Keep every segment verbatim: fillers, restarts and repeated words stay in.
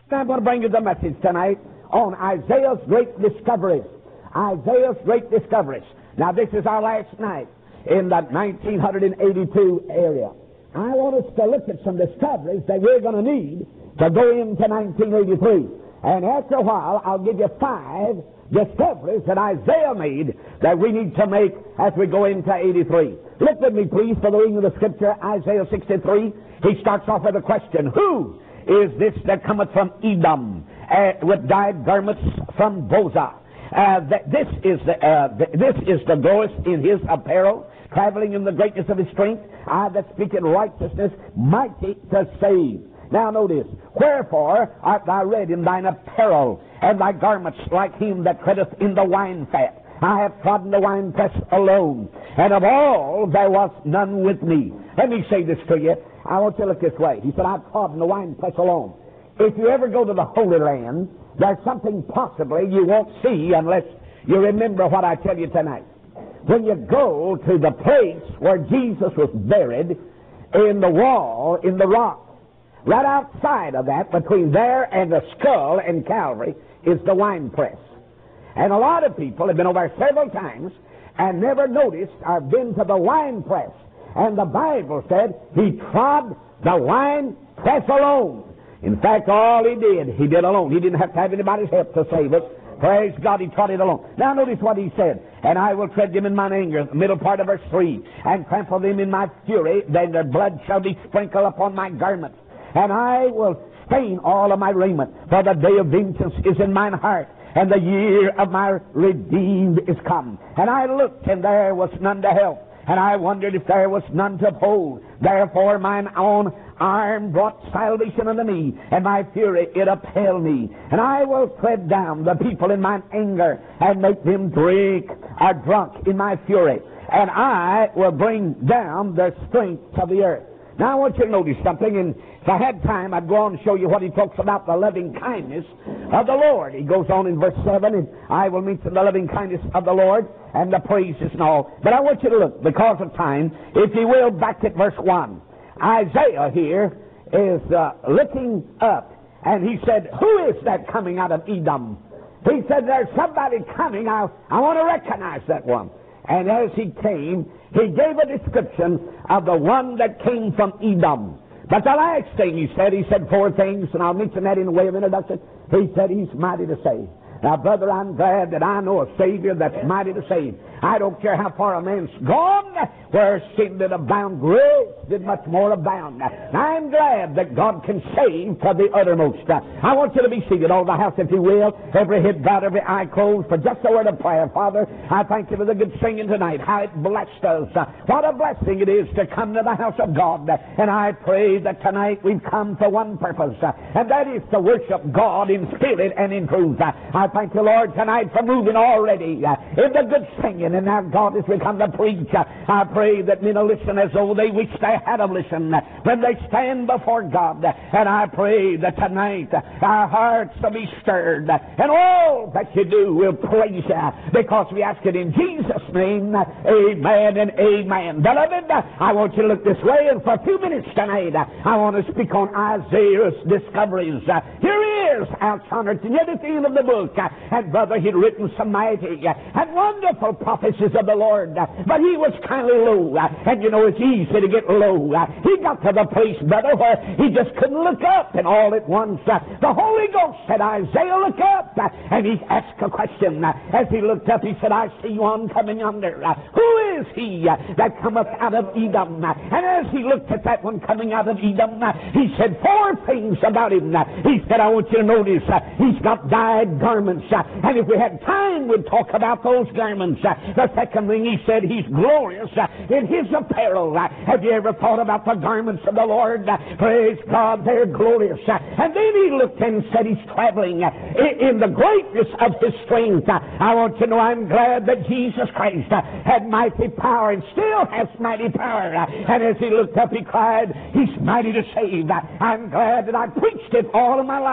Now I'm going to bring you the message tonight on Isaiah's great discoveries. Isaiah's great discoveries. Now this is our last night in the nineteen eighty-two area. I want us to look at some discoveries that we're going to need to go into nineteen eighty-three. And after a while, I'll give you five discoveries that Isaiah made that we need to make as we go into eighty-three. Look with me, please, for the reading of the Scripture, Isaiah sixty-three. He starts off with a question. Who is this that cometh from Edom uh, with dyed garments from Bozrah? Uh, th- this is the uh, th- this is the glorious in his apparel, traveling in the greatness of his strength. I that speak in righteousness, mighty to save. Now notice, wherefore art thou red in thine apparel, and thy garments like him that treadeth in the wine fat? I have trodden the winepress alone, and of all there was none with me. Let me say this to you. I want you to look this way. He said, I've trodden the winepress alone. If you ever go to the Holy Land, there's something possibly you won't see unless you remember what I tell you tonight. When you go to the place where Jesus was buried, in the wall, in the rock, right outside of that, between there and the skull and Calvary, is the winepress. And a lot of people have been over there several times and never noticed or been to the winepress. And the Bible said he trod the winepress alone. In fact, all he did, he did alone. He didn't have to have anybody's help to save it. Praise God, he trod it alone. Now notice what he said. And I will tread them in mine anger, the middle part of verse three, and trample them in my fury, then their blood shall be sprinkled upon my garments. And I will stain all of my raiment, for the day of vengeance is in mine heart, and the year of my redeemed is come. And I looked, and there was none to help, and I wondered if there was none to uphold. Therefore mine own arm brought salvation unto me, and my fury it upheld me. And I will tread down the people in mine anger, and make them drink or drunk in my fury. And I will bring down the strength of the earth. Now I want you to notice something, and if I had time, I'd go on and show you what he talks about, the loving kindness of the Lord. He goes on in verse seven, and I will mention the loving kindness of the Lord and the praises and all. But I want you to look, because of time, if you will, back at verse one. Isaiah here is uh, looking up, and he said, who is that coming out of Edom? He said, there's somebody coming. I, I want to recognize that one. And as he came, he gave a description of the one that came from Edom. But the last thing he said, he said four things, and I'll mention that in the way of introduction. He said he's mighty to save. Now, brother, I'm glad that I know a Savior that's mighty to save. I don't care how far a man's gone, where sin did abound, grace did much more abound. I'm glad that God can save to the uttermost. I want you to be seated, all the house, if you will, every head bowed, every eye closed, for just a word of prayer. Father, I thank you for the good singing tonight, how it blessed us. What a blessing it is to come to the house of God. And I pray that tonight we've come for one purpose, and that is to worship God in spirit and in truth. I thank you, Lord, tonight for moving already in the good singing. And now, God, as we come to preach, I pray that men will listen as though they wish they had a listen when they stand before God. And I pray that tonight our hearts will be stirred, and all that you do will praise you, because we ask it in Jesus' name. Amen and amen. Beloved, I want you to look this way, and for a few minutes tonight, I want to speak on Isaiah's discoveries. Here he is, outside near the end of the book. And brother, he'd written some mighty and wonderful prophecies of the Lord, but he was kind of low. And you know, it's easy to get low. He got to the place, brother, where he just couldn't look up, and all at once the Holy Ghost said, Isaiah, look up. And he asked a question. As he looked up, he said, I see one coming yonder. Who is he that cometh out of Edom? And as he looked at that one coming out of Edom, he said four things about him. He said, I want you to notice, he's got dyed garments. And if we had time, we'd talk about those garments. The second thing he said, he's glorious in his apparel. Have you ever thought about the garments of the Lord? Praise God, they're glorious. And then he looked and said he's traveling in the greatness of his strength. I want you to know I'm glad that Jesus Christ had mighty power and still has mighty power. And as he looked up, he cried, he's mighty to save. I'm glad that I preached it all of my life.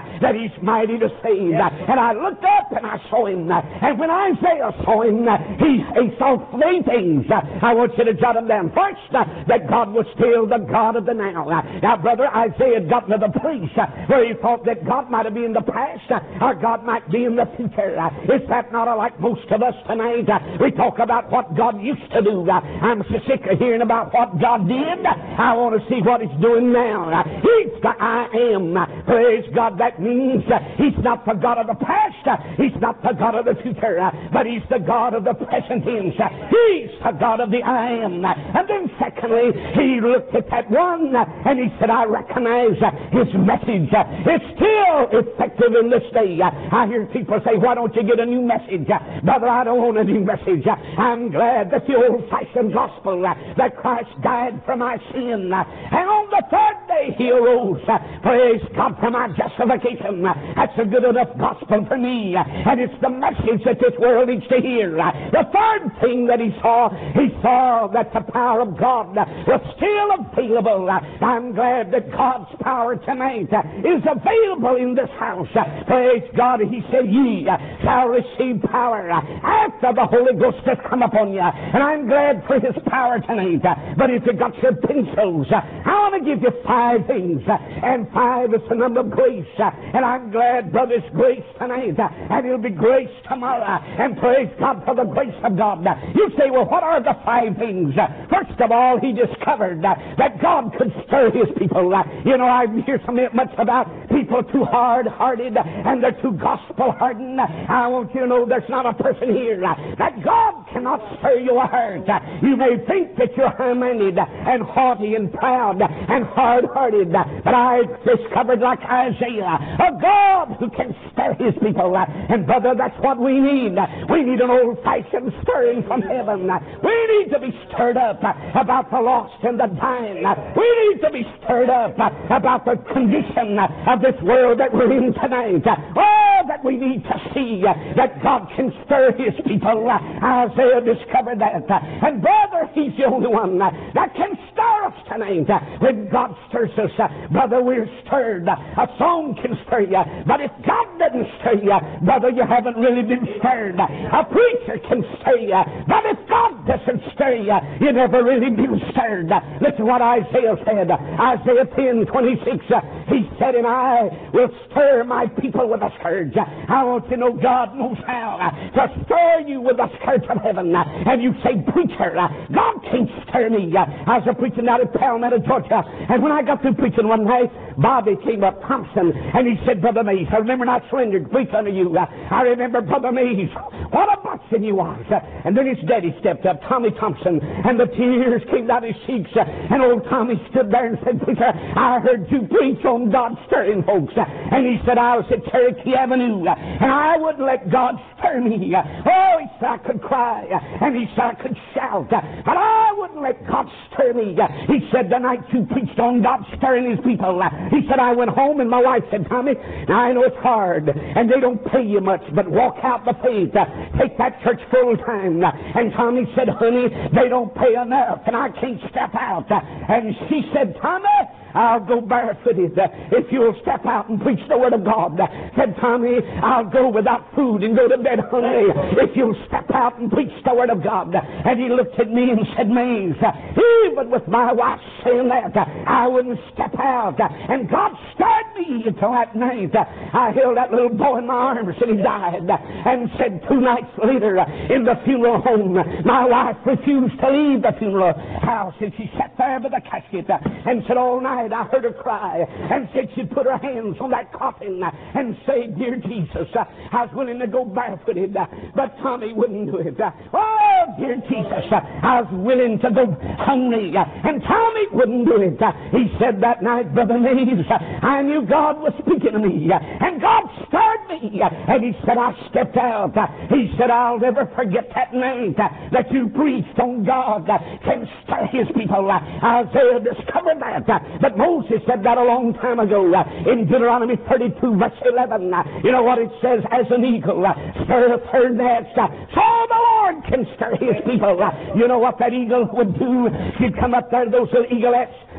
that He's mighty to save. And I looked up and I saw Him. And when Isaiah saw Him, he, he saw three things. I want you to jot them down. First, that God was still the God of the now. Now, brother, Isaiah got to the place where he thought that God might be in the past or God might be in the future. Is that not like most of us tonight? We talk about what God used to do. I'm so sick of hearing about what God did. I want to see what He's doing now. He's the I am. Praise God. That means He's not the God of the past. He's not the God of the future. But He's the God of the present tense. He's the God of the I am. And then secondly, He looked at that one and He said, I recognize His message. It's still effective in this day. I hear people say, why don't you get a new message? Brother, I don't want a new message. I'm glad that the old-fashioned gospel that Christ died for my sin. And on the third day He arose. Praise God for my justification. That's a good enough gospel for me. And it's the message that this world needs to hear. The third thing that he saw, he saw that the power of God was still available. I'm glad that God's power tonight is available in this house. Praise God. He said, ye shall receive power after the Holy Ghost has come upon you. And I'm glad for His power tonight. But if you got your pencils, I want to give you five things. And five is the number of grace. And I'm glad, brothers, grace tonight. And it'll be grace tomorrow. And praise God for the grace of God. You say, well, what are the five things? First of all, he discovered that God could stir His people. You know, I hear so much about people too hard-hearted and they're too gospel-hardened. I want you to know there's not a person here that God cannot stir your heart. You may think that you're high-minded and haughty and proud and hard-hearted, but I discovered, like Isaiah, a God who can stir His people. And brother, that's what we need. We need an old-fashioned stirring from heaven. We need to be stirred up about the lost and the dying. We need to be stirred up about the condition of this world that we're in tonight. Oh, that we need to see that God can stir His people. Isaiah discovered that. And brother, He's the only one that can stir us tonight. When God stirs us, brother, we're stirred. A song can stir you, but if God doesn't stir you, brother, you haven't really been stirred. A preacher can stir you, but if God doesn't stir you, you never really been stirred. Listen what Isaiah said. Isaiah ten twenty-six. He said, and I will stir my people with a scourge. I want you to know God knows how to stir you with the scourge of heaven. And you say, preacher, God can't stir me. I was preaching out at Palmetto, Georgia, and when I got through preaching one night, Bobby came up, Thompson, and he said, Brother Mays, I remember not surrendering to preach unto you. I remember, Brother Mays, what a busting you was. And then his daddy stepped up, Tommy Thompson, and the tears came down his cheeks. And old Tommy stood there and said, preacher, I heard you preach on God stirring folks. And he said, I was at Cherokee Avenue, and I wouldn't let God stir me. Oh, he said, I could cry, and he said, I could shout, but I wouldn't let God stir me. He said, the night you preached on God stirring His people, he said, I went home, and my wife said, Tommy, now I know it's hard, and they don't pay you much, but walk out the faith. Take that church full time. And Tommy said, honey, they don't pay enough, and I can't step out. And she said, Tommy, I'll go barefooted if you'll step out and preach the Word of God. Said Tommy, I'll go without food and go to bed hungry if you'll step out and preach the Word of God. And he looked at me and said, Mays, even with my wife saying that, I wouldn't step out. And God stirred me until that night. I held that little boy in my arms and he died. And said two nights later in the funeral home, my wife refused to leave the funeral house, and she sat there by the casket and said all night I heard her cry, and said she'd put her hands on that coffin and say, dear Jesus, I was willing to go barefooted, but Tommy wouldn't do it. Oh, dear Jesus, I was willing to go hungry, and Tommy wouldn't do it. He said that night, Brother Mays, I knew God was speaking to me, and God stirred me, and he said, I stepped out. He said, I'll never forget that night that you preached on God can stir His people. Isaiah discovered that. But Moses said that a long time ago in Deuteronomy thirty-two, verse eleven. You know what it says? As an eagle stirreth her nest, so the Lord can stir His people. You know what that eagle would do? She'd come up there, those little eaglets,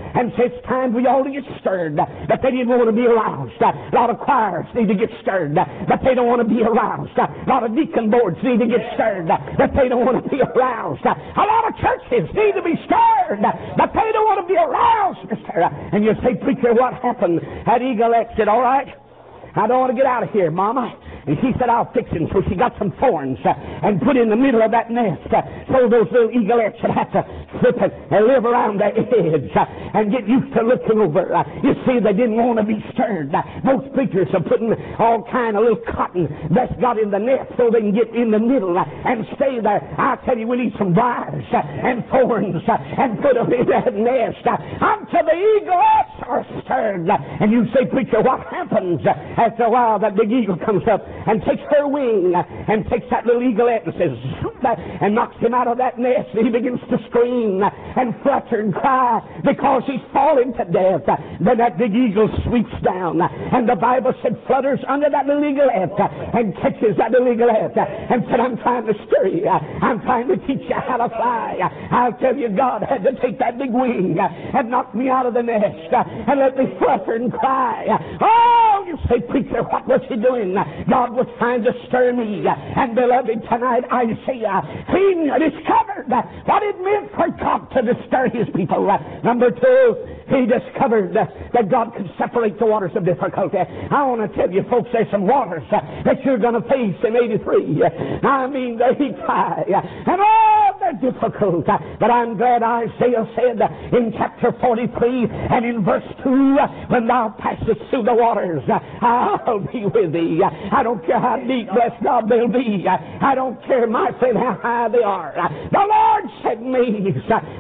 and said it's time for you all to get stirred. But they didn't want to be aroused. A lot of choirs need to get stirred, but they don't want to be aroused. A lot of deacon boards need to get stirred, but they don't want to be aroused. A lot of churches need to be stirred, but they don't want to be aroused, mister. And you say, preacher, what happened? That eaglet said, all right, I don't want to get out of here, Mama. And she said, I'll fix him. So she got some thorns uh, and put in the middle of that nest uh, so those little eaglets would have to slip and, and live around the edge uh, and get used to looking over. Uh, you see, they didn't want to be stirred. Uh, most preachers are putting all kind of little cotton that's got in the nest so they can get in the middle uh, and stay there. I tell you, we need some briars uh, and thorns uh, and put them in that nest uh, until the eaglets are stirred. Uh, and you say, preacher, what happens? Uh, after a while, that big eagle comes up and takes her wing uh, and takes that little eaglet and says, zoop, uh, and knocks him out of that nest. And he begins to scream uh, and flutter and cry because he's fallen to death. Uh, then that big eagle sweeps down, uh, and the Bible said flutters under that little eaglet uh, and catches that little eaglet uh, and said, I'm trying to stir you. Uh, I'm trying to teach you how to fly. Uh, I'll tell you, God had to take that big wing uh, and knock me out of the nest uh, and let me flutter and cry. Uh, oh, you say, preacher, what was he doing? Uh, God was trying to stir me. And beloved, tonight I say, uh, he discovered uh, what it meant for God to stir his people. Uh, number two, he discovered uh, that God could separate the waters of difficulty. I want to tell you, folks, there's some waters uh, that you're going to face in eighty-three. Uh, I mean, they cry, uh, and oh, they're difficult. Uh, but I'm glad Isaiah said uh, in chapter forty-three and in verse two, uh, when thou passest through the waters, uh, I'll be with thee. Uh, I don't care how deep, bless God, they'll be. I don't care, my friend, how high they are. The Lord said, me,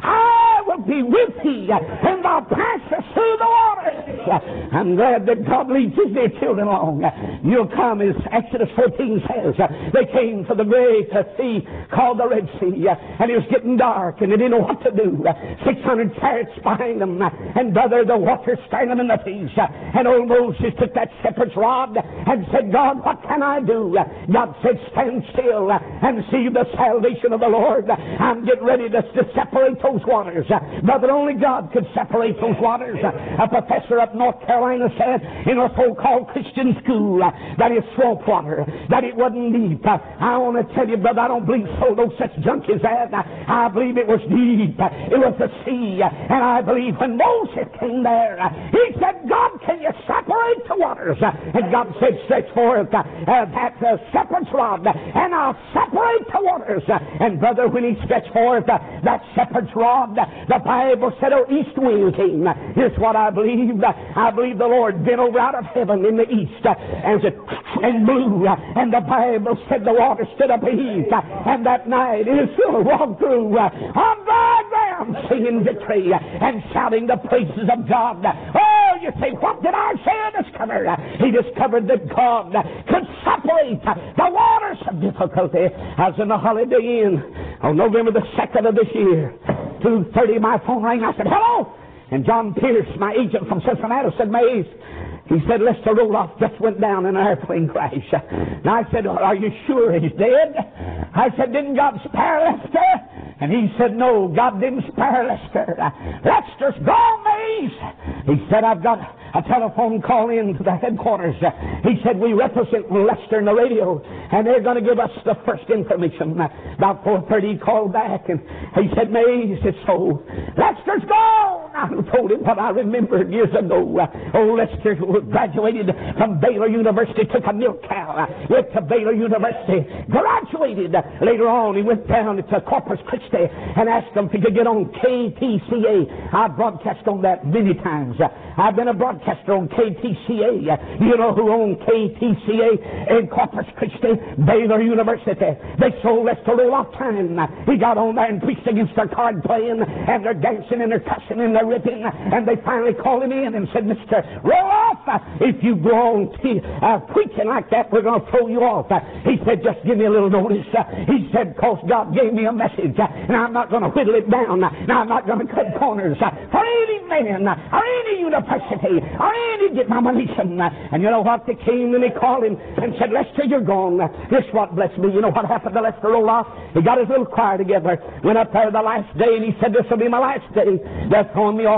I will be with thee when thou passest through the waters. I'm glad that God leads his dear children along. You'll come, as Exodus fourteen says. They came to the great sea called the Red Sea, and it was getting dark, and they didn't know what to do. six hundred chariots behind them, and brother, the water staring them in the face. And old Moses took that shepherd's rod and said, God, what can I do? God said, stand still and see the salvation of the Lord. I'm getting ready to, to separate those waters. Brother, only God could separate those waters. A professor up North Carolina said in a so-called Christian school that is swamp water, that it wasn't deep. I want to tell you, brother, I don't believe so, no such junk as that. I believe it was deep. It was the sea. And I believe when Moses came there, he said, God, can you separate the waters? And God said, stretch forth uh, that uh, shepherd's rod, and I'll separate the waters. And brother, when he stretched forth uh, that shepherd's rod, the Bible said, oh, east wind came. Here's what I believe. I believe the Lord bent over out of heaven in the east uh, and, and blew. Uh, and the Bible said the water stood up heaved. Uh, and that night Israel walked through uh, on dry ground singing victory uh, and shouting the praises of God. Oh, you say, what did Isaiah discover? Uh, he discovered that God could separate the waters of difficulty. I was in the Holiday Inn on November the second of this year. two thirty, my phone rang. I said, hello! And John Pierce, my agent from Cincinnati, said, Mays, he said, Lester Roloff just went down in an airplane crash. And I said, are you sure he's dead? I said, didn't God spare Lester? And he said, no, God didn't spare Lester. Lester's gone, Mays. He said, I've got a telephone call in to the headquarters. He said, we represent Lester in the radio, and they're going to give us the first information. About four thirty, he called back, and he said, Mays, it's so. Lester's gone. I told him what I remembered years ago. Oh, Lester graduated from Baylor University, took a milk cow, went to Baylor University, graduated. Later on, he went down to Corpus Christi and asked them if he could get on K T C A. I've broadcast on that many times. I've been a broadcaster on K T C A. You know who owned K T C A in Corpus Christi? Baylor University. They sold Lester Roloff time. He got on there and preached against their card playing, and they're dancing and they're cussing and they're ripping, and they finally called him in and said, Mister Roloff, if you go on t- uh, preaching like that, we're going to throw you off. He said, just give me a little notice. He said, because God gave me a message, and I'm not going to whittle it down. Now, I'm not going to cut corners for any man or any university or any denomination. And you know what? They came and they called him and said, Lester, you're gone. This what blessed me. You know what happened to Lester Roloff? He got his little choir together, went up there the last day, and he said, this will be my last day. They're throwing me off.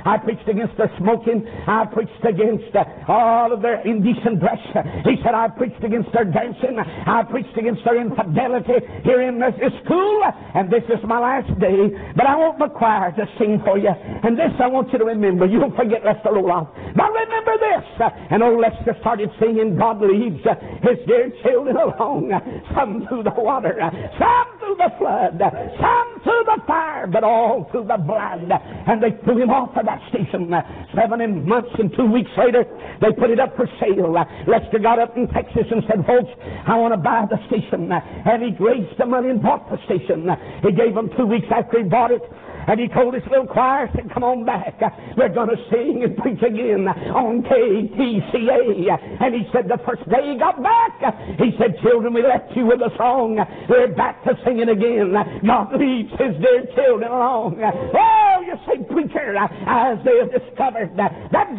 I preached against their smoking. I preached against uh, all of their indecent dress. He said, I preached against their dancing. I preached against their infidelity here in this school. And this is my last day. But I want the choir to sing for you. And this I want you to remember. You don't forget Lester Roloff. But remember this. And old Lester started singing, God leads his dear children along. Some through the water, some through the flood, some through the fire, but all through the blood. And they threw him off of that station. Seven months and two weeks later, they put it up for sale. Lester got up in Texas and said, folks, I want to buy the station. And he raised the money and bought the station. He gave them two weeks after he bought it. And he told his little choir, said, come on back. We're going to sing and preach again on K T C A. And he said the first day he got back, he said, children, we left you with a song. We're back to singing again. God leads his dear children along. Oh, you say, preacher, as they have discovered that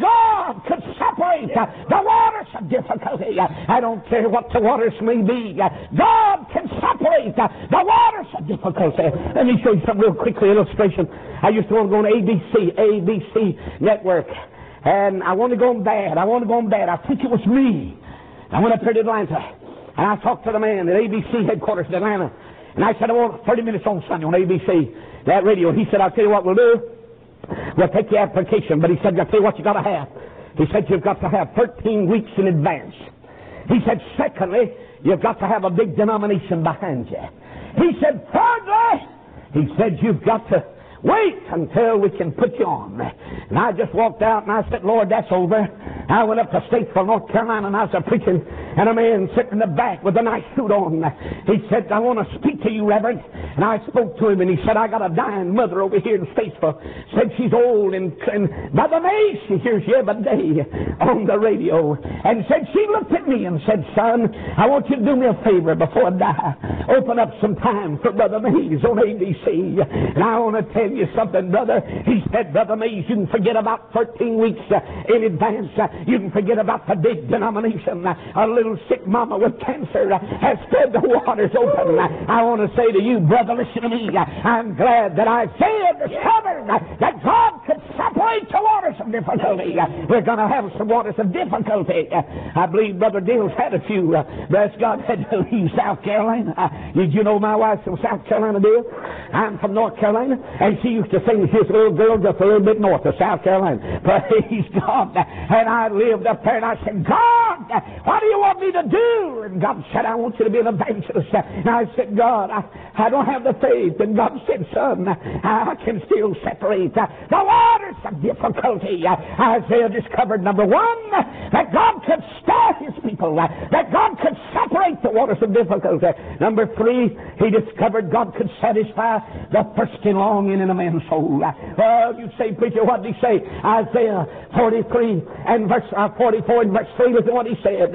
God could separate the waters of difficulty. I don't care what the waters may be. God can separate the waters of difficulty. Let me show you some real quickly illustration. I used to want to go on A B C, A B C network. And I want to go on bad. I want to go on bad. I think it was me. I went up there to Atlanta. And I talked to the man at A B C headquarters in Atlanta. And I said, I want thirty minutes on Sunday on A B C, that radio. He said, I'll tell you what we'll do. We'll take the application. But he said, I'll tell you what you got to have. He said, you've got to have thirteen weeks in advance. He said, secondly, you've got to have a big denomination behind you. He said, thirdly, he said, you've got to wait until we can put you on. And I just walked out and I said, Lord, that's over. I went up to Statesville, North Carolina, and I was a preaching, and a man sitting in the back with a nice suit on. He said, I want to speak to you, Reverend. And I spoke to him, and he said, I got a dying mother over here in Statesville. Said she's old, and, and by the May, she hears you every day on the radio. And said, she looked at me and said, son, I want you to do me a favor before I die. Open up some time for Brother Mays on A B C. And I want to tell you something, brother. He said, Brother Mays, you can forget about thirteen weeks uh, in advance. Uh, you can forget about the big denomination. Uh, a little sick mama with cancer uh, has spread the waters open. Uh, I want to say to you, brother, listen to me. Uh, I'm glad that Isaiah discovered uh, that God could separate the waters of difficulty. Uh, we're going to have some waters of difficulty. Uh, I believe Brother Dale's had a few. Uh, bless God, had to leave South Carolina. Uh, did you know my wife's from South Carolina, Dale? I'm from North Carolina. And she used to sing, she was a little girl just a little bit north of South Carolina. Praise God. And I lived up there and I said, God, what do you want me to do? And God said, I want you to be an evangelist. And I said, God, I, I don't have the faith. And God said, son, I can still separate the waters of difficulty. Isaiah discovered, number one, that God could spare his people, that God could separate the waters of difficulty. Number three, he discovered God could satisfy the thirsting longing in a man's soul. Well, you say, preacher, what did he say? Isaiah forty-three and verse uh, forty-four and verse three was what he said.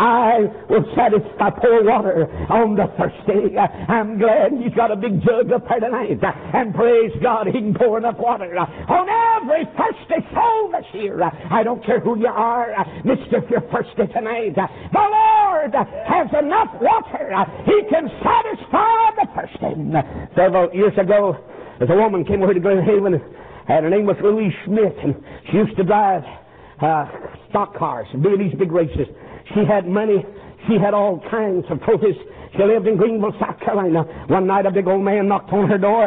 I will satisfy pour water on the thirsty. I'm glad he's got a big jug up there tonight. And praise God, he can pour enough water on every thirsty soul this year. I don't care who you are, mister, if you're thirsty tonight. The Lord has enough water. He can satisfy the thirsty. Several years ago, there's a woman came over to Glen Haven, and her name was Louise Smith, and she used to drive uh, stock cars and be in these big races. She had money. She had all kinds of trophies. She lived in Greenville, South Carolina. One night, a big old man knocked on her door.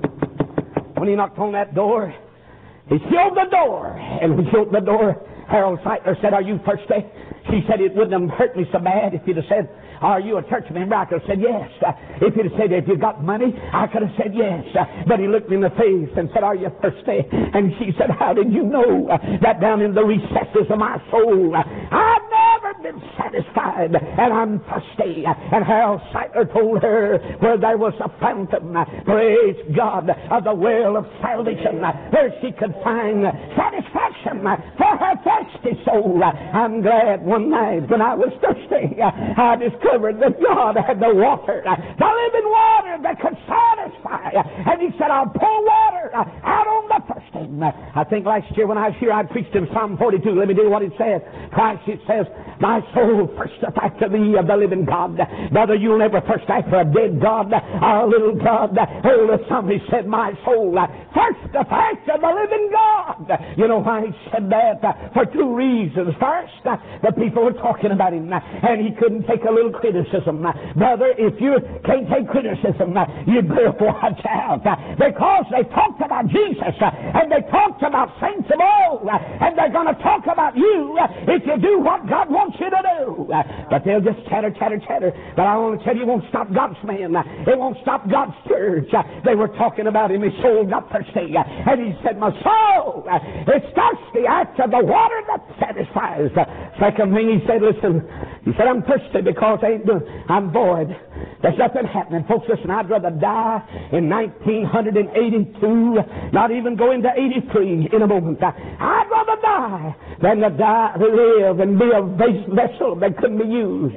When he knocked on that door, he sealed the door. And when he opened the door, Harold Seitler said, are you thirsty? She said, it wouldn't have hurt me so bad if you'd have said, are you a church member? I could have said yes. Uh, if you'd have said, have you got money? I could have said yes. Uh, but he looked me in the face and said, are you thirsty? And she said, how did you know uh, that down in the recesses of my soul, uh, I've never been satisfied and I'm thirsty? Uh, and Harold Seitler told her where there was a fountain, uh, praise God, of the well of salvation, uh, where she could find uh, satisfaction uh, for her thirsty soul. Uh, I'm glad one night when I was thirsty, uh, I discovered that God had the water, uh, the living water that could satisfy. Uh, and he said, I'll pour water uh, out on the thirsty. thirsting. I think last year when I was here, I preached in Psalm forty-two. Let me do what it says. Christ, it says, my soul thirsteth after thee of the living God. Brother, you'll never thirst after a dead God or a little God. Oh, the psalmist said, my soul thirsteth after the living God. You know why he said that? For two reasons. First, the people were talking about him, and he couldn't take a little criticism. Brother, if you can't take criticism, you better watch out. Because they talked about Jesus, and they talked about saints of old, and they're going to talk about you if you do what God wants you to do. But they'll just chatter, chatter, chatter. But I want to tell you, it won't stop God's man. It won't stop God's church. They were talking about him. His soul got thirsty. And he said, my soul is thirsty after the water that satisfies. Second thing he said, listen, he said, I'm thirsty because I ain't doing, I'm void. There's nothing happening. Folks, listen, I'd rather die in nineteen eighty-two, not even go into eighty-three in a moment. I'd rather die than to die, to live and be a vessel that couldn't be used.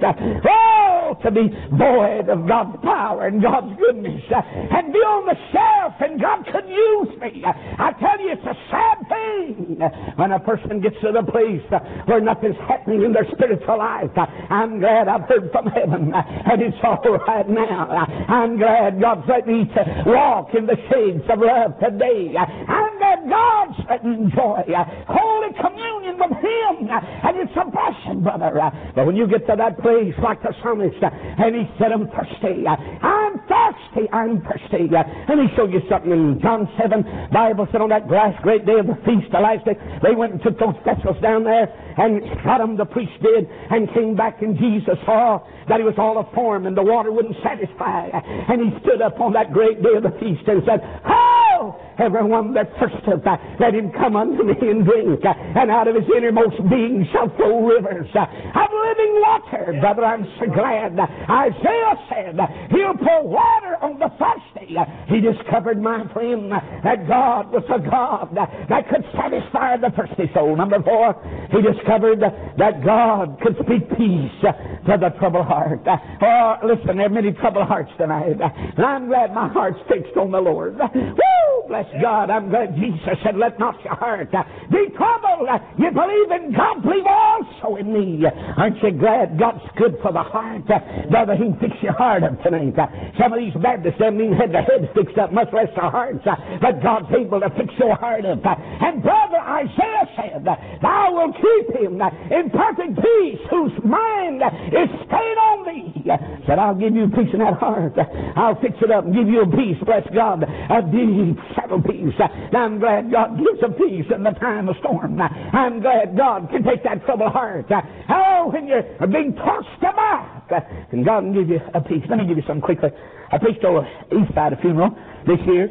Oh, to be void of God's power and God's goodness and be on the shelf and God could use me. I tell you, it's a sad thing when a person gets to the place where nothing's happening in their spiritual life. I'm glad I've heard from heaven and it's all right now. I'm glad God's let me to walk in the shades of love today. I'm glad God's let me enjoy Holy Communion with Him. And it's a blessing, brother. But when you get to that place like the psalmist, and he said, I'm thirsty. I'm thirsty. I'm thirsty. And he showed you something in John seven. Bible said on that last great day of the feast, the last day, they went and took those vessels down there and got them, the priest did, and came back, and Jesus saw that he was all a form and the water wouldn't satisfy. And he stood up on that great day of the feast and said, oh, everyone that thirsteth, let him come unto me and drink, and out of his innermost being shall flow rivers of living water. Brother, I'm so glad. Isaiah said, he'll pour water on the thirsty. He discovered, my friend, that God was a God that could satisfy the thirsty soul. Number four, he discovered that God could speak peace to the troubled heart. Oh, listen, there are many troubled hearts tonight, and I'm glad my heart's fixed on the Lord. Woo! Bless God, I'm glad Jesus said, let not your heart be troubled. You believe in God, believe also in me. Aren't you glad God's good for the heart? Brother, He can fix your heart up tonight. Some of these Baptists haven't even had their heads fixed up, much less their hearts. But God's able to fix your heart up. And brother, Isaiah said, thou wilt keep him in perfect peace, whose mind is stayed on thee. Said, I'll give you peace in that heart. I'll fix it up and give you a peace, bless God, a deep, settled peace. Now, I'm glad God gives a peace in the time of storm. I'm glad God can take that troubled heart. Oh, when you're being tossed about, and God can give you a peace. Let me give you something quickly. I preached over East Side a funeral this year.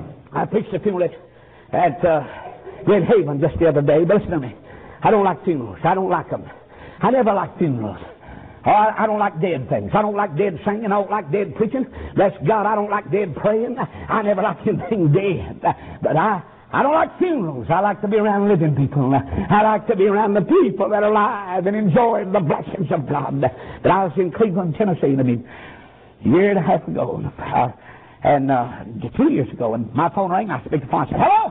I preached a funeral at, at uh, Glen Haven just the other day. But listen to me. I don't like funerals. I don't like them. I never like funerals. Oh, I, I don't like dead things. I don't like dead singing. I don't like dead preaching. Bless God, I don't like dead praying. I never like anything dead. But I, I don't like funerals. I like to be around living people. I like to be around the people that are alive and enjoy the blessings of God. But I was in Cleveland, Tennessee, I mean, a year and a half ago, uh, and uh, two years ago, and my phone rang. I speak the phone. I said, hello?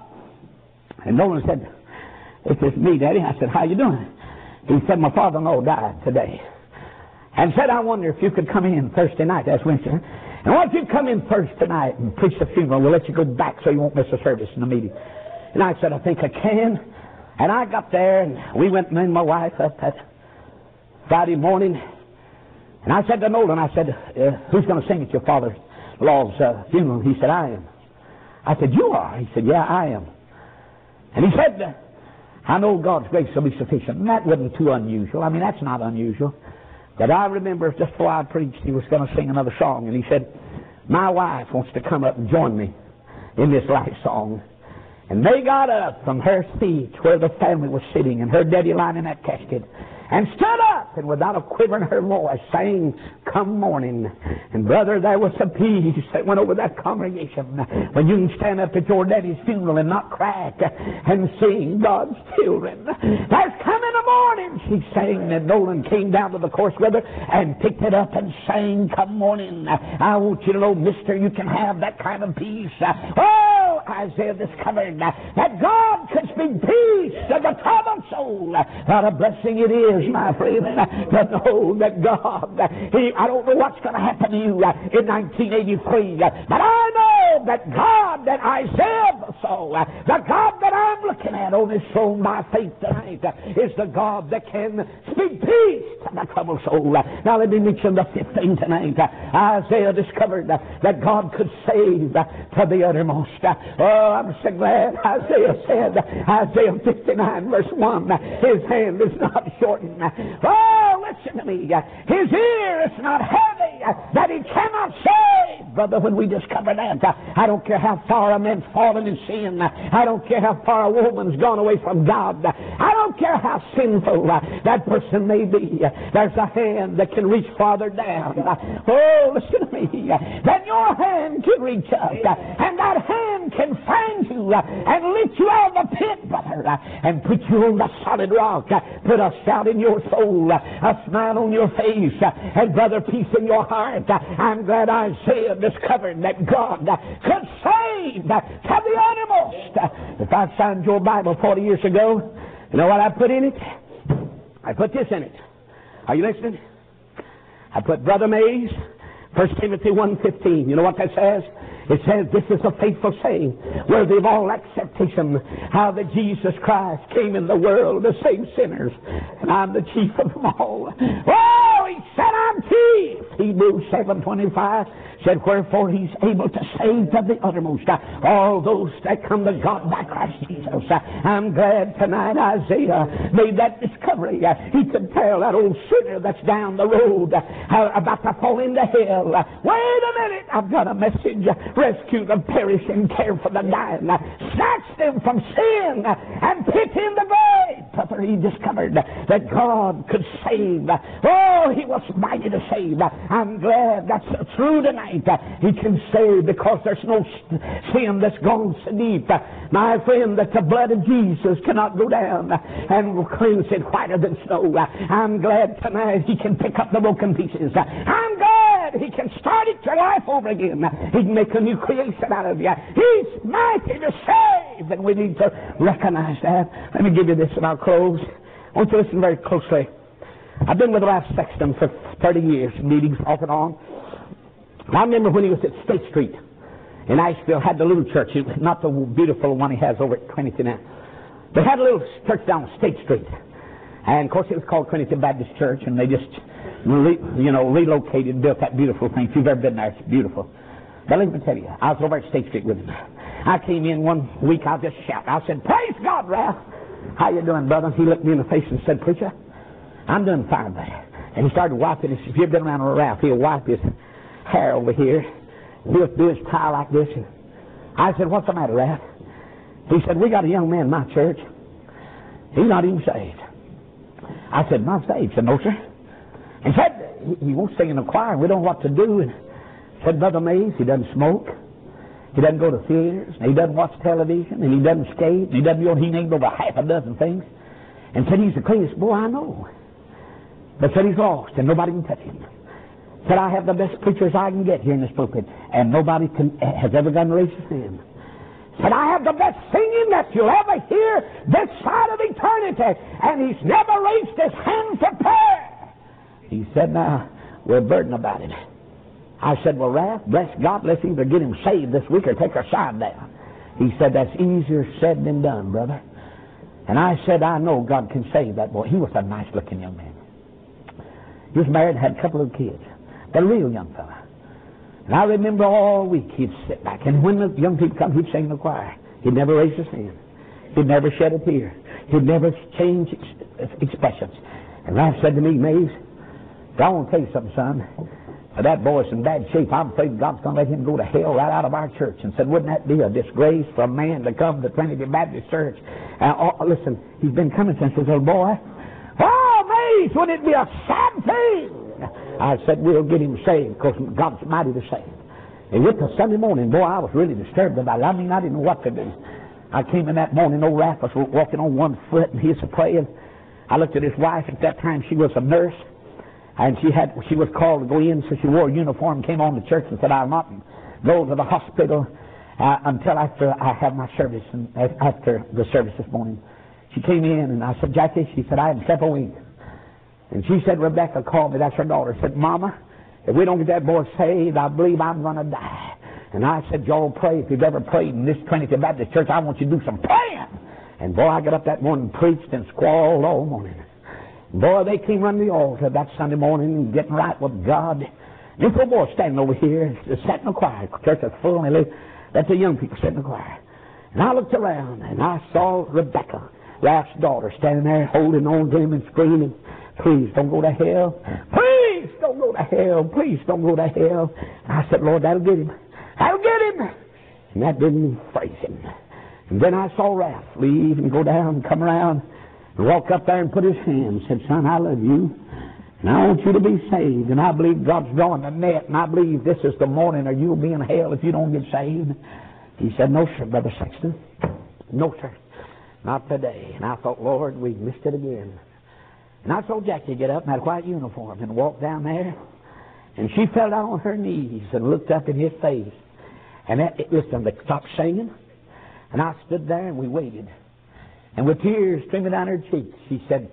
And Nolan said, this is me, Daddy. I said, how you doing? He said, my father-in-law died today. And said, I wonder if you could come in Thursday night. That's Wednesday. And why don't you come in Thursday night and preach the funeral? We'll let you go back so you won't miss the service in the meeting. And I said, I think I can. And I got there, and we went, me and my wife, up that Friday morning. And I said to Nolan, I said, uh, who's going to sing at your father-in-law's uh, funeral? He said, I am. I said, you are? He said, yeah, I am. And he said, uh, I know God's grace will be sufficient. And that wasn't too unusual. I mean, that's not unusual. But I remember just before I preached, he was going to sing another song. And he said, my wife wants to come up and join me in this last song. And they got up from her seat where the family was sitting and her daddy lying in that casket, and stood up and without a quiver in her voice sang, Come Morning. And brother, there was a peace that went over that congregation when you can stand up at your daddy's funeral and not crack and sing God's children. There's coming a morning, she sang. And Nolan came down to the chorus with her and picked it up and sang, Come Morning. I want you to know, mister, you can have that kind of peace. Oh, Isaiah discovered that God could speak peace to the troubled soul. What a blessing it is, my friend, to know that God, He, I don't know what's going to happen to you in nineteen eighty-three, but I know that God that Isaiah saw, the God that I'm looking at on His throne by faith tonight, is the God that can speak peace to the troubled soul. Now let me mention the fifth thing tonight. Isaiah discovered that God could save to the uttermost. Oh, I'm so glad Isaiah said, Isaiah fifty-nine verse one, His hand is not shortened. Oh, listen to me. His ear is not heavy that He cannot save. Brother, when we discover that, I don't care how far a man's fallen in sin. I don't care how far a woman's gone away from God. I don't care how sinful that person may be. There's a hand that can reach farther down. Oh, listen to me. Then your hand can reach up, and that hand can find you and lift you out of the pit, brother, and put you on the solid rock. Put a shout in your soul, a smile on your face, and brother, peace in your heart. I'm glad Isaiah discovered that God could save to the uttermost. If I signed your Bible forty years ago, you know what I put in it? I put this in it. Are you listening? I put Brother Mays, First Timothy one fifteen. You know what that says? It says, this is a faithful saying, worthy of all acceptation, how that Jesus Christ came in the world to save sinners, and I'm the chief of them all. Oh, He said, I'm chief. Hebrews seven twenty-five said, wherefore He's able to save to the uttermost all those that come to God by Christ Jesus. I'm glad tonight Isaiah made that discovery. He could tell that old sinner that's down the road about to fall into hell, wait a minute, I've got a message. Rescue the perishing, care for the dying, snatch them from sin, and put in the grave. Brother, he discovered that God could save. Oh, He was mighty to save. I'm glad that's true tonight. He can save because there's no sin that's gone so deep, my friend, that the blood of Jesus cannot go down and cleanse it whiter than snow. I'm glad tonight He can pick up the broken pieces. I'm glad He can start it to life over again. He can make a new creation out of you. He's mighty to save, and we need to recognize that. Let me give you this and I'll close. I want you to listen very closely. I've been with Ralph Sexton for thirty years, meetings off and on. I remember when he was at State Street in Asheville, had the little church, not the beautiful one he has over at Trinity now. They had a little church down State Street. And of course it was called Trinity Baptist Church, and they just, you know, relocated and built that beautiful thing. If you've ever been there, it's beautiful. But let me tell you, I was over at State Street with him. I came in one week, I just shouted. I said, praise God, Ralph. How you doing, brother? He looked me in the face and said, preacher, I'm doing fine, buddy. And he started wiping his, if you've been around with Ralph, he'll wipe his hair over here. He'll do his tie like this. And I said, what's the matter, Ralph? He said, we got a young man in my church. He's not even saved. I said, not saved? He said, no, sir. He said, he won't sing in the choir. We don't know what to do. And said, Brother Mays, he doesn't smoke. He doesn't go to theaters. And he doesn't watch television. And he doesn't skate. And he doesn't, you know, he named over half a dozen things. And said, he's the cleanest boy I know. But said he's lost and nobody can touch him. Said, I have the best preachers I can get here in this pulpit, and nobody can, has ever done raise his hand. Said, I have the best singing that you'll ever hear this side of eternity, and he's never raised his hand for prayer. He said, now, we're burdened about it. I said, well, Ralph, bless God, let's either get him saved this week or take our sign down. He said, that's easier said than done, brother. And I said, I know God can save that boy. He was a nice-looking young man. He was married and had a couple of kids. But a real young fella. And I remember all week he'd sit back, and when the young people come, he'd sing in the choir. He'd never raise his hand. He'd never shed a tear. He'd never change ex- expressions. And Ralph said to me, Mays, I want to tell you something, son. That boy's in bad shape. I'm afraid God's going to let him go to hell right out of our church. And said, wouldn't that be a disgrace for a man to come to Trinity Baptist Church? And oh, listen, he's been coming since his little boy. Oh, Mays, wouldn't it be a sad thing? I said, we'll get him saved because God's mighty to save. And with the Sunday morning, boy, I was really disturbed about it. I mean, I didn't know what to do. I came in that morning, old Ralph was walking on one foot, and he was praying. I looked at his wife. At that time, she was a nurse. And she had she was called to go in, so she wore a uniform, came on to church and said, I'll not go to the hospital. uh, until after I had my service, and after the service this morning. She came in, and I said, Jackie, she said, I haven't slept a wink. And she said, Rebecca called me, that's her daughter, said, Mama, if we don't get that boy saved, I believe I'm going to die. And I said, Joel, pray. If you've ever prayed in this Trinity Baptist Church, I want you to do some praying. And boy, I got up that morning and preached and squalled all morning. Boy, they came running the altar that Sunday morning and getting right with God. This little boy standing over here, sat in the choir. The church is full, and they let the young people sit in the choir. And I looked around, and I saw Rebecca, Ralph's daughter, standing there holding on to him and screaming, please don't go to hell. Please don't go to hell. Please don't go to hell. And I said, Lord, that'll get him. That'll get him. And that didn't phrase him. And then I saw Ralph leave and go down and come around and walk up there and put his hand and said, son, I love you. And I want you to be saved. And I believe God's drawing the net. And I believe this is the morning or you'll be in hell if you don't get saved. He said, no, sir, Brother Sexton. No, sir. Not today. And I thought, Lord, we've missed it again. And I saw Jackie get up in that white uniform and walk down there. And she fell down on her knees and looked up in his face. And that, listen, they stopped singing. And I stood there and we waited. And with tears streaming down her cheeks, she said,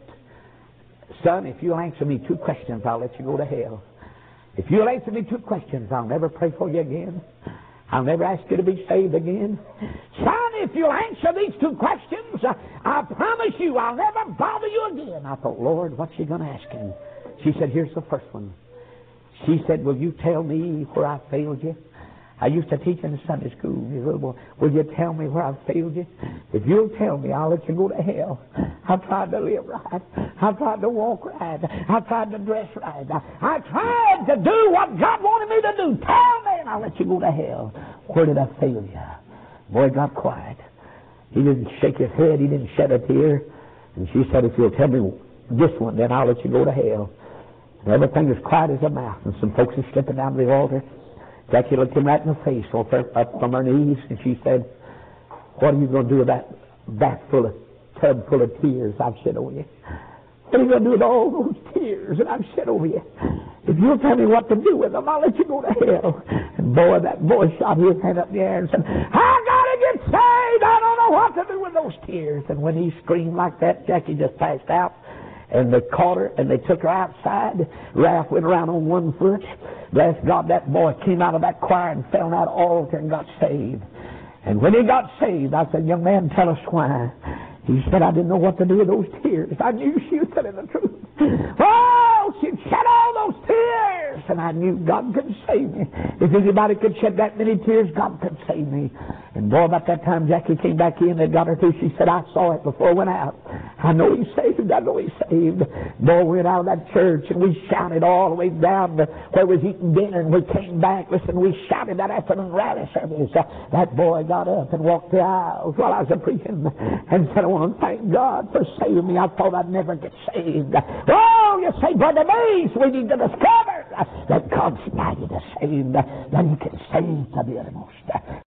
son, if you'll answer me two questions, I'll let you go to hell. If you'll answer me two questions, I'll never pray for you again. I'll never ask you to be saved again. Son, if you'll answer these two questions, I promise you I'll never bother you again. I thought, Lord, what's she going to ask him? She said, here's the first one. She said, will you tell me where I failed you? I used to teach in the Sunday school. Little boy, will you tell me where I failed you? If you'll tell me, I'll let you go to hell. I've tried to live right. I've tried to walk right. I've tried to dress right. I tried to do what God wanted me to do. Tell me, and I'll let you go to hell. Where did I fail you? Boy got quiet. He didn't shake his head. He didn't shed a tear. And she said, if you'll tell me this one, then I'll let you go to hell. And everything was quiet as a mouse. And some folks are slipping down to the altar. Jackie looked him right in the face, up from her knees, and she said, what are you going to do with that bath full of, tub full of tears I've shed over you? What are you going to do with all those tears that I've shed over you? If you'll tell me what to do with them, I'll let you go to hell. And boy, that boy shot his hand up in the air and said, I got to get saved. I don't know what to do with those tears. And when he screamed like that, Jackie just passed out. And they caught her, and they took her outside. Ralph went around on one foot. Bless God, that boy came out of that choir and fell on that altar and got saved. And when he got saved, I said, young man, tell us why. He said, I didn't know what to do with those tears. I knew she was telling the truth. Oh, she'd shed all those tears. And I knew God could save me. If anybody could shed that many tears, God could save me. And boy, about that time Jackie came back in and got her through. She said, I saw it before I went out. I know he's saved. I know he's saved. Boy, we went out of that church and we shouted all the way down to where we was eating dinner, and we came back. Listen, we shouted that afternoon rally service. Uh, that boy got up and walked the aisles while I was preaching and said, I want to thank God for saving me. I thought I'd never get saved. Oh, you say, Brother Mace, we need to discover that God's mighty to save, that he can save to the uttermost.